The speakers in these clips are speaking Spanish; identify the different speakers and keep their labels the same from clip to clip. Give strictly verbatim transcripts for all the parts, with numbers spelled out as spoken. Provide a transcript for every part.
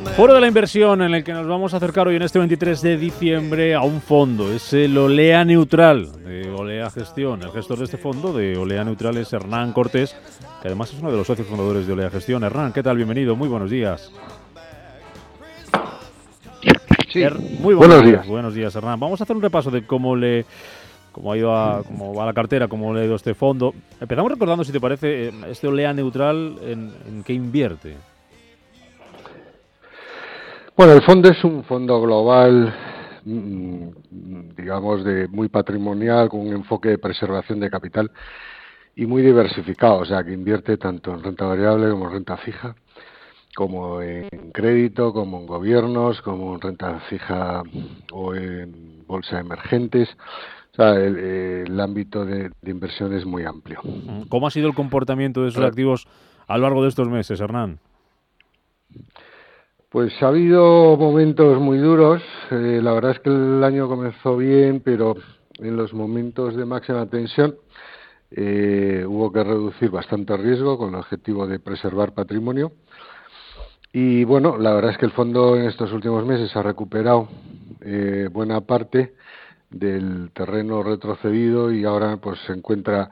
Speaker 1: Foro de la inversión en el que nos vamos a acercar hoy en este veintitrés de diciembre a un fondo. Es el Olea Neutral de Olea Gestión. El gestor de este fondo de Olea Neutral es Hernán Cortés, que además es uno de los socios fundadores de Olea Gestión. Hernán, ¿qué tal? Bienvenido, muy buenos días.
Speaker 2: Sí,
Speaker 1: Er, muy buenos, buenos días. días. Buenos días, Hernán. Vamos a hacer un repaso de cómo le cómo ha ido a, cómo va la cartera, cómo le ha ido este fondo. Empezamos recordando, si te parece, este Olea Neutral, ¿en, en qué invierte?
Speaker 2: Bueno, el fondo es un fondo global, digamos, de muy patrimonial, con un enfoque de preservación de capital y muy diversificado, o sea, que invierte tanto en renta variable como en renta fija, como en crédito, como en gobiernos, como en renta fija o en bolsa de emergentes. O sea, el, el ámbito de, de inversión es muy amplio.
Speaker 1: ¿Cómo ha sido el comportamiento de esos activos a lo largo de estos meses, Hernán?
Speaker 2: Pues ha habido momentos muy duros. Eh, la verdad es que el año comenzó bien, pero en los momentos de máxima tensión eh, hubo que reducir bastante riesgo con el objetivo de preservar patrimonio. Y bueno, la verdad es que el fondo en estos últimos meses ha recuperado eh, buena parte del terreno retrocedido y ahora pues se encuentra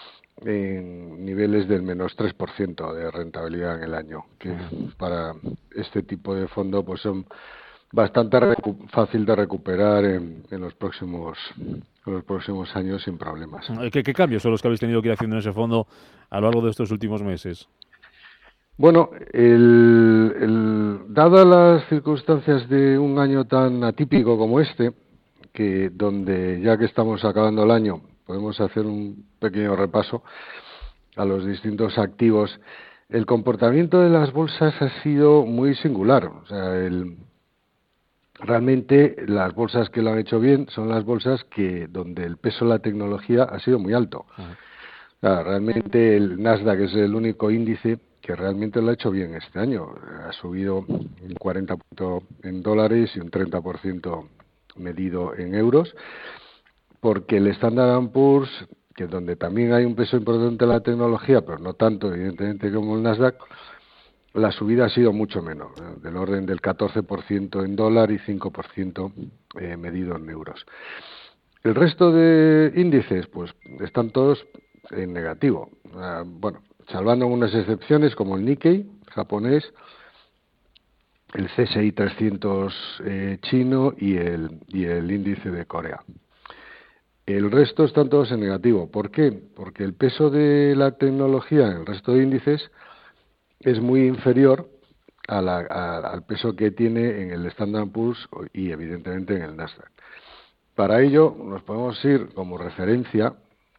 Speaker 2: en niveles del menos tres por ciento de rentabilidad en el año, que para este tipo de fondo pues son bastante fácil de recuperar en, en los próximos en los próximos años sin problemas.
Speaker 1: ¿Qué, ¿Qué cambios son los que habéis tenido que ir haciendo en ese fondo a lo largo de estos últimos meses?
Speaker 2: Bueno, el, el, dadas las circunstancias de un año tan atípico como este, que donde ya que estamos acabando el año podemos hacer un pequeño repaso a los distintos activos, el comportamiento de las bolsas ha sido muy singular. O sea, el, realmente las bolsas que lo han hecho bien son las bolsas que donde el peso de la tecnología ha sido muy alto. Uh-huh. O sea, realmente el Nasdaq es el único índice que realmente lo ha hecho bien este año. Ha subido un cuarenta por ciento en dólares y un treinta por ciento medido en euros, porque el Standard and Poor's, que donde también hay un peso importante de la tecnología, pero no tanto evidentemente como el Nasdaq, la subida ha sido mucho menos, ¿eh? Del orden del catorce por ciento en dólar y cinco por ciento eh, medido en euros. El resto de índices, pues están todos en negativo. Uh, bueno, salvando unas excepciones como el Nikkei japonés, el C S I trescientos eh, chino y el, y el índice de Corea. El resto están todos en negativo. ¿Por qué? Porque el peso de la tecnología en el resto de índices es muy inferior a la, a, al peso que tiene en el Standard and Poor's y evidentemente en el Nasdaq. Para ello nos podemos ir como referencia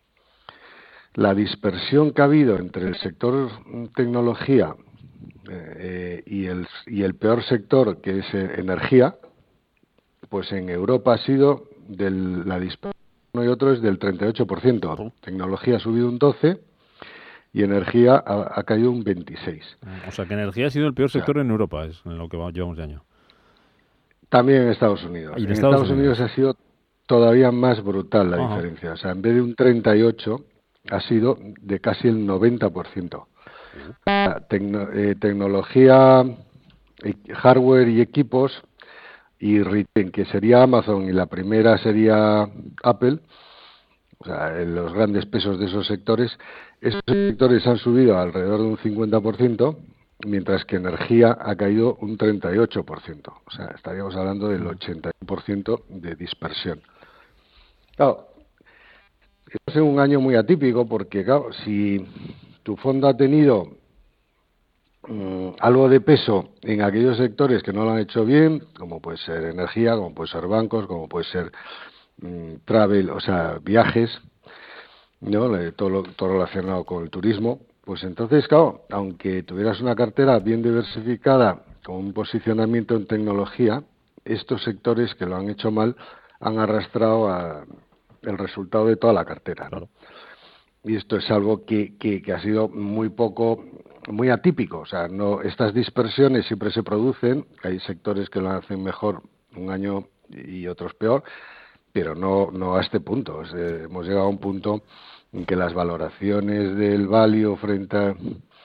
Speaker 2: la dispersión que ha habido entre el sector tecnología eh, y, el, y el peor sector, que es eh, energía. Pues en Europa ha sido de la dispersión uno y otro es del treinta y ocho por ciento. Uh-huh. Tecnología ha subido un doce por ciento y energía ha, ha caído un veintiséis por ciento.
Speaker 1: O sea, que energía ha sido el peor sector, o sea, en Europa, es en lo que llevamos de año.
Speaker 2: También en Estados Unidos.
Speaker 1: En,
Speaker 2: en
Speaker 1: Estados,
Speaker 2: Estados Unidos? Unidos ha sido todavía más brutal la uh-huh. diferencia. O sea, en vez de un treinta y ocho por ciento, ha sido de casi el noventa por ciento. Uh-huh. Tecno, eh, tecnología, hardware y equipos y retail, que sería Amazon, y la primera sería Apple, o sea, en los grandes pesos de esos sectores, esos sectores han subido alrededor de un cincuenta por ciento, mientras que energía ha caído un treinta y ocho por ciento. O sea, estaríamos hablando del ochenta por ciento de dispersión. Claro, es un año muy atípico porque, claro, si tu fondo ha tenido Um, algo de peso en aquellos sectores que no lo han hecho bien, como puede ser energía, como puede ser bancos, como puede ser um, travel, o sea, viajes, ¿no? Todo, lo, todo relacionado con el turismo, pues entonces, claro, aunque tuvieras una cartera bien diversificada con un posicionamiento en tecnología, estos sectores que lo han hecho mal han arrastrado a el resultado de toda la cartera, ¿no?
Speaker 1: Claro.
Speaker 2: Y esto es algo que, que, que ha sido muy poco, muy atípico. O sea, no, estas dispersiones siempre se producen, hay sectores que lo hacen mejor un año y otros peor, pero no, no a este punto. O sea, hemos llegado a un punto en que las valoraciones del value frente a,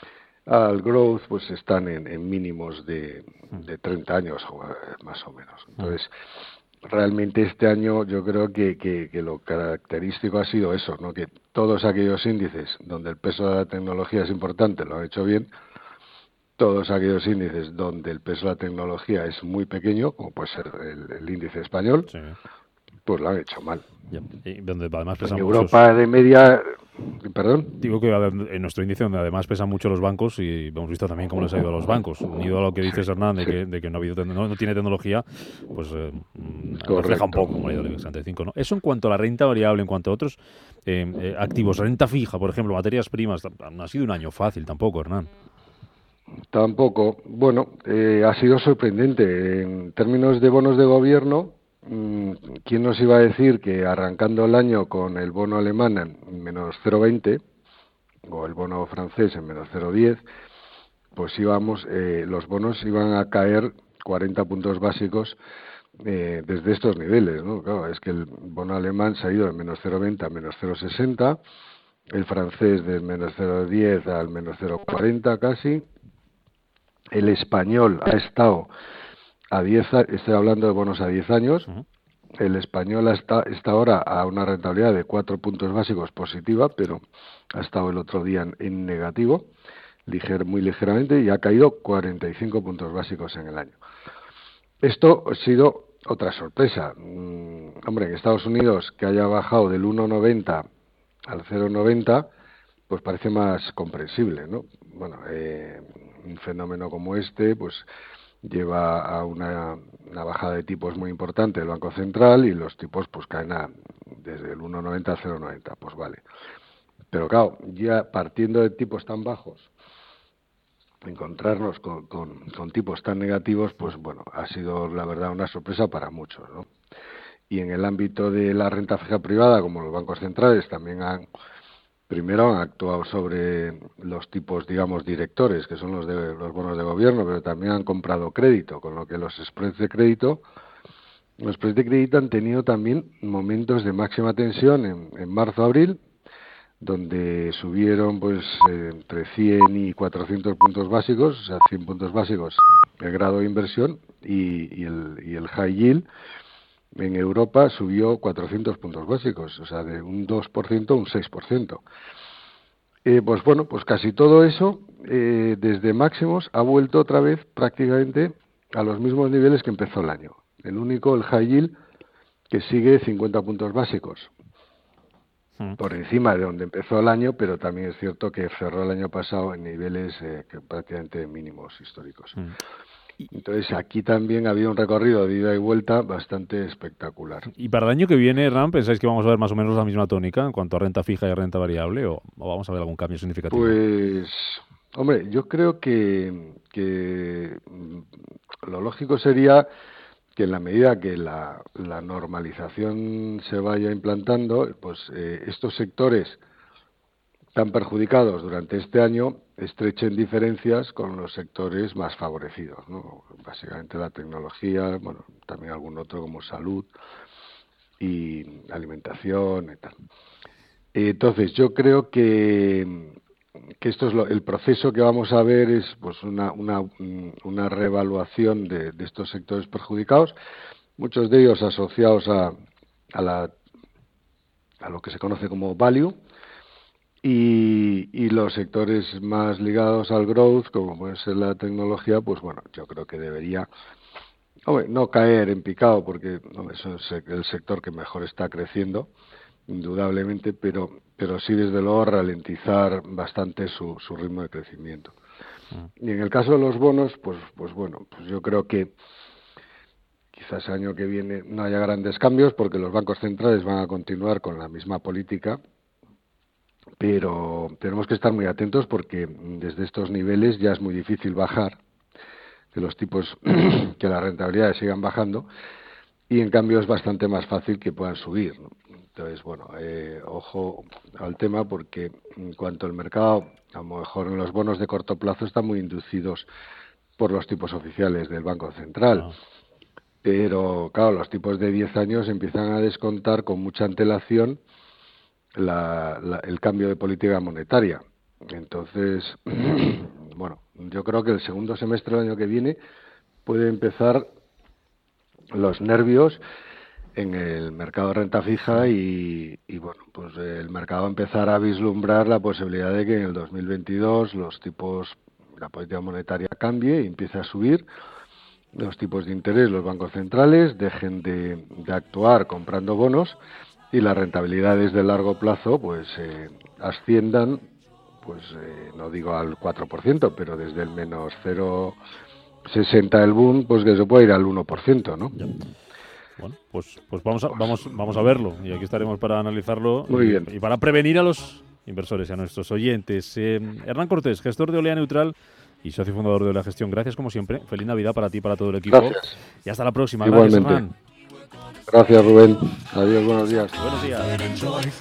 Speaker 2: al growth, pues están en, en mínimos de, de treinta años, más o menos. Entonces, realmente este año yo creo que, que, que lo característico ha sido eso, ¿no? Que todos aquellos índices donde el peso de la tecnología es importante lo han hecho bien, todos aquellos índices donde el peso de la tecnología es muy pequeño, como puede ser el, el índice español, sí, pues lo han hecho mal.
Speaker 1: Ya, y donde además pesan
Speaker 2: en Europa muchos... de media... Perdón.
Speaker 1: Digo que en nuestro índice, donde además pesan mucho los bancos, y hemos visto también cómo les ha ido a los bancos, unido a lo que dices, Hernán, de, sí. que, de que no, ha habido, no, no tiene tecnología, pues eh, refleja un poco cómo ha ido el I B E X treinta y cinco, ¿no? Eso en cuanto a la renta variable, en cuanto a otros eh, eh, activos, renta fija, por ejemplo, materias primas, no ha sido un año fácil tampoco, Hernán.
Speaker 2: Tampoco. Bueno, eh, ha sido sorprendente. En términos de bonos de gobierno, ¿quién nos iba a decir que arrancando el año con el bono alemán en menos cero coma veinte o el bono francés en menos cero coma diez, pues íbamos, eh, los bonos iban a caer cuarenta puntos básicos eh, desde estos niveles, ¿no? Claro, es que el bono alemán se ha ido de menos cero coma veinte a menos cero coma sesenta, el francés de menos cero coma diez al menos cero coma cuarenta casi, el español ha estado a diez, estoy hablando de bonos a diez años, uh-huh. El español está, está ahora a una rentabilidad de cuatro puntos básicos positiva, pero ha estado el otro día en, en negativo, liger, muy ligeramente, y ha caído cuarenta y cinco puntos básicos en el año. Esto ha sido otra sorpresa. Mm, hombre, en Estados Unidos, que haya bajado del uno coma noventa al cero coma noventa, pues parece más comprensible, ¿no? Bueno, eh, un fenómeno como este, pues lleva a una, una bajada de tipos muy importante del Banco Central y los tipos pues caen a, desde el uno coma noventa a cero coma noventa, pues vale. Pero claro, ya partiendo de tipos tan bajos, encontrarnos con, con, con tipos tan negativos, pues bueno, ha sido la verdad una sorpresa para muchos, ¿no? Y en el ámbito de la renta fija privada, como los bancos centrales también han Primero han actuado sobre los tipos, digamos, directores, que son los de los bonos de gobierno, pero también han comprado crédito, con lo que los spreads de crédito, los spreads de crédito han tenido también momentos de máxima tensión en, en marzo-abril, donde subieron pues eh, entre cien y cuatrocientos puntos básicos, o sea, cien puntos básicos el grado de inversión, y, y, el, y el high yield en Europa subió cuatrocientos puntos básicos, o sea, de un dos por ciento a un seis por ciento. Eh, pues bueno, pues casi todo eso, eh, desde máximos, ha vuelto otra vez prácticamente a los mismos niveles que empezó el año. El único, el high yield, que sigue cincuenta puntos básicos, hmm. por encima de donde empezó el año, pero también es cierto que cerró el año pasado en niveles eh, que prácticamente mínimos históricos. Hmm. Entonces aquí también había un recorrido de ida y vuelta bastante espectacular.
Speaker 1: ¿Y para el año que viene, Hernán, pensáis que vamos a ver más o menos la misma tónica en cuanto a renta fija y renta variable, o, o vamos a ver algún cambio significativo?
Speaker 2: Pues, hombre, yo creo que, que lo lógico sería que en la medida que la, la normalización se vaya implantando, pues eh, estos sectores tan perjudicados durante este año estrechen diferencias con los sectores más favorecidos, ¿no? Básicamente la tecnología, bueno, también algún otro como salud y alimentación y tal. Entonces, yo creo que, que esto es lo, el proceso que vamos a ver es pues una, una, una reevaluación de, de estos sectores perjudicados, muchos de ellos asociados a, a, la, a lo que se conoce como value, Y, y los sectores más ligados al growth, como puede ser la tecnología, pues bueno, yo creo que debería, hombre, no caer en picado, porque hombre, eso es el sector que mejor está creciendo, indudablemente, pero pero sí desde luego ralentizar bastante su, su ritmo de crecimiento. Y en el caso de los bonos, pues pues bueno, pues yo creo que quizás el año que viene no haya grandes cambios, porque los bancos centrales van a continuar con la misma política, pero tenemos que estar muy atentos porque desde estos niveles ya es muy difícil bajar, que los tipos, que las rentabilidades sigan bajando, y en cambio es bastante más fácil que puedan subir, ¿no? Entonces, bueno, eh, ojo al tema, porque en cuanto al mercado, a lo mejor en los bonos de corto plazo están muy inducidos por los tipos oficiales del Banco Central. No. Pero, claro, los tipos de diez años empiezan a descontar con mucha antelación La, la, el cambio de política monetaria. Entonces, bueno, yo creo que el segundo semestre del año que viene puede empezar los nervios en el mercado de renta fija y, y bueno, pues el mercado va a empezar a vislumbrar la posibilidad de que en el dos mil veintidós los tipos, la política monetaria cambie y empiece a subir los tipos de interés, los bancos centrales dejen de, de actuar comprando bonos y las rentabilidades de largo plazo pues eh, asciendan, pues eh, no digo al cuatro por ciento, pero desde el menos cero coma sesenta el boom, pues que se puede ir al uno por ciento, ¿no?
Speaker 1: Ya. Bueno, pues, pues vamos, a, vamos, vamos a verlo y aquí estaremos para analizarlo.
Speaker 2: Muy
Speaker 1: y,
Speaker 2: bien.
Speaker 1: Y para prevenir a los inversores y a nuestros oyentes. Eh, Hernán Cortés, gestor de Olea Neutral y socio fundador de la gestión. Gracias como siempre. Feliz Navidad para ti y para todo el equipo.
Speaker 2: Gracias.
Speaker 1: Y hasta la próxima.
Speaker 2: Igualmente.
Speaker 1: Gracias, Hernán.
Speaker 2: Gracias, Rubén. Adiós, buenos días.
Speaker 1: Buenos días.